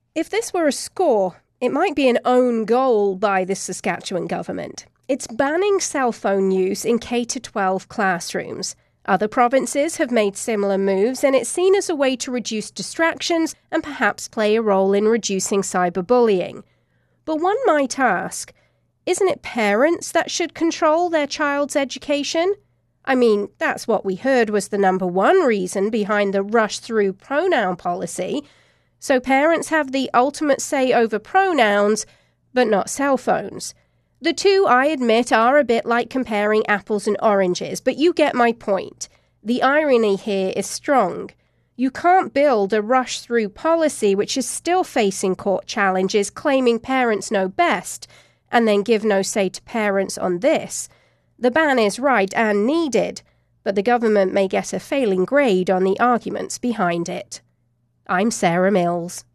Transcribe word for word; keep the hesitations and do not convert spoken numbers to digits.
If this were a score, it might be an own goal by the Saskatchewan government. It's banning cell phone use in K twelve classrooms. Other provinces have made similar moves, and it's seen as a way to reduce distractions and perhaps play a role in reducing cyberbullying. But one might ask, isn't it parents that should control their child's education? I mean, that's what we heard was the number one reason behind the rush-through pronoun policy. So parents have the ultimate say over pronouns, but not cell phones. The two, I admit, are a bit like comparing apples and oranges, but you get my point. The irony here is strong. You can't build a rush-through policy which is still facing court challenges claiming parents know best, and then give no say to parents on this. The ban is right and needed, but the government may get a failing grade on the arguments behind it. I'm Sarah Mills.